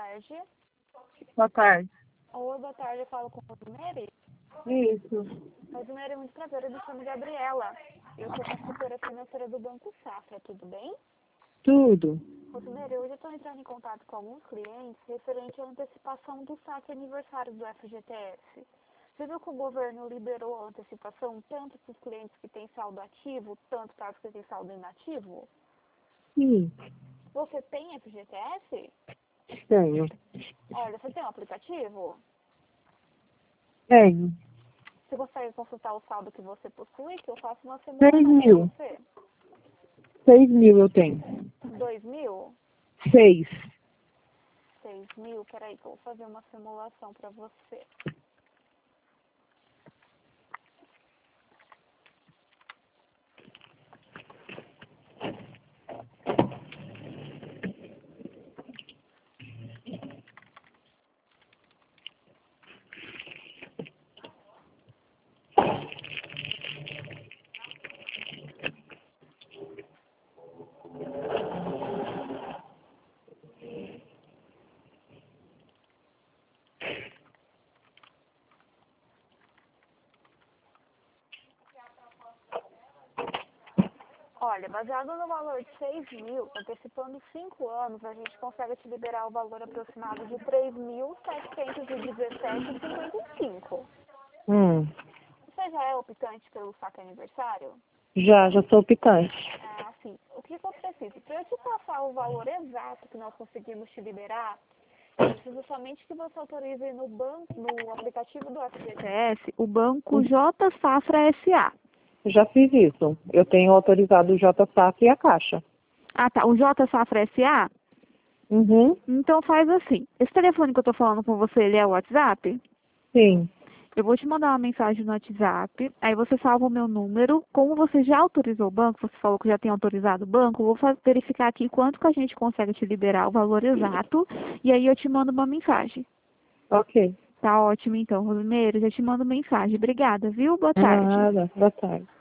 tarde. Boa tarde. Oi, boa tarde, eu falo com a Rosemary. Isso. Rosemary, muito prazer, eu me chamo Gabriela. Eu sou consultora financeira do Banco Safra, tudo bem? Tudo. Rosemary, hoje eu estou entrando em contato com alguns clientes referente à antecipação do saque aniversário do FGTS. Você viu que o governo liberou a antecipação tanto para os clientes que têm saldo ativo, tanto para os que têm saldo inativo? Sim, Você tem FGTS? tenho. Olha, você tem um aplicativo? Tenho. Você consegue consultar o saldo que você possui, que eu faço uma 6 simulação para mil. você? 6 mil eu tenho. 2.000? 6. 6.000? Peraí que eu vou fazer uma simulação para você. Olha, baseado no valor de 6.000, antecipando 5 anos, a gente consegue te liberar o valor aproximado de 3.717,55. Você já é optante pelo saque aniversário? Já sou optante. Ah, sim. O que eu preciso? Para eu te passar o valor exato que nós conseguimos te liberar, eu preciso somente que você autorize no banco, no aplicativo do FGTS, o banco J Safra SA. Já fiz isso. Eu tenho autorizado o JSAF e a Caixa. Ah, tá. O J Safra SA? Uhum. Então faz assim. Esse telefone que eu tô falando com você, ele é o WhatsApp? Sim. Eu vou te mandar uma mensagem no WhatsApp, aí você salva o meu número. Como você já autorizou o banco, você falou que já tem autorizado o banco, eu vou verificar aqui quanto que a gente consegue te liberar o valor exato, e aí eu te mando uma mensagem. Ok. Tá ótimo então, Rosemary, já te mando mensagem. Obrigada, viu? Boa tarde. Nada. Boa tarde.